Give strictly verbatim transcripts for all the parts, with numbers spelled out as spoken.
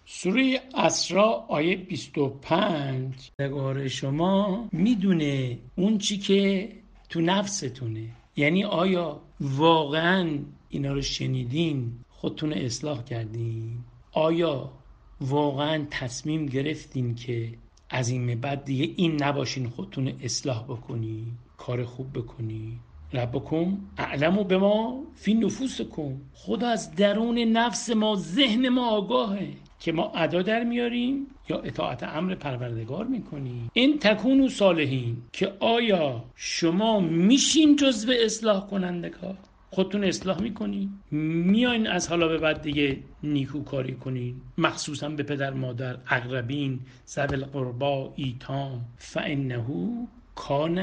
سوره اسراء آیه بیست و پنج نگار شما میدونه اون چی که تو نفستونه. یعنی آیا واقعا اینا رو شنیدین خودتون اصلاح کردین؟ آیا واقعا تصمیم گرفتین که از این به بعد دیگه این نباشین، خودتون اصلاح بکنی، کار خوب بکنی؟ ربکم اعلم بما فی نفوسکم، خدا از درون نفس ما، ذهن ما آگاهه که ما ادا در میاریم یا اطاعت امر پروردگار میکنیم. این تکونو صالحین، که آیا شما میشین جزو اصلاح کنندگان؟ خودتون اصلاح میکنین؟ میاین از حالا به بعد دیگه نیکوکاری کنین، مخصوصا به پدر مادر، اقربین، ذوی القربا، ایتام، فانه کان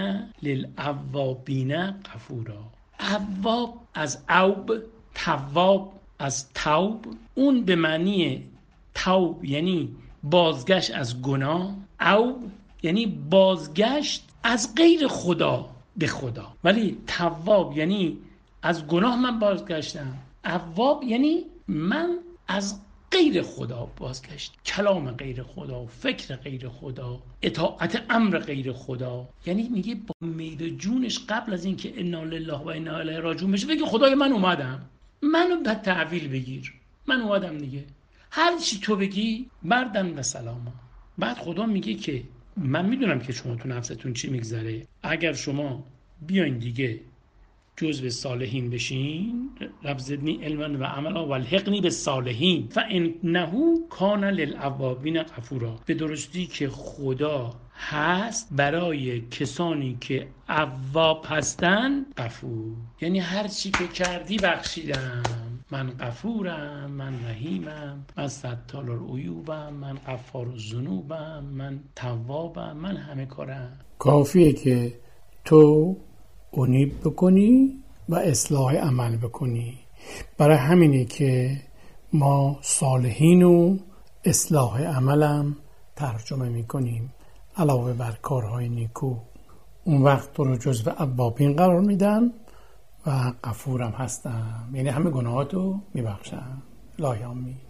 للأوابین غفورا. اواب از اوب، تواب از توب. اون به معنی توب یعنی بازگشت از گناه، اوب یعنی بازگشت از غیر خدا به خدا، ولی تواب یعنی از گناه من بازگشتم، اواب یعنی من از غیر خدا بازگشت، کلام غیر خدا، فکر غیر خدا، اطاعت امر غیر خدا. یعنی میگه با میل جونش قبل از اینکه انا لله و انا الیه راجعون بشه بگه خدای من اومدم، منو به تحویل بگیر، من اومدم دیگه، هر چی تو بگی بردن و سلاما. بعد خدا میگه که من میدونم که شما تو نفستون چی میگذره، اگر شما بیاین دیگه جزو صالحین بشین، رب زدنی علما و عملا والحقنی بالصالحین فانه کان للأوابین غفورا. به درستی که خدا هست برای کسانی که اواب هستن غفور، یعنی هر چی که کردی بخشیدم، من غفورم، من رحیمم، من ستار العیوبم، من غفار الذنوبم، من توابم، من همه کارم. کافیه که تو انیب بکنی و اصلاح عمل بکنی. برای همینه که ما صالحین و اصلاح عملم ترجمه میکنیم علاوه بر کارهای نیکو. اون وقت تو رو جزو اوابین قرار میدم و غفورم هستم، یعنی همه گناهاتو میبخشم. لایامی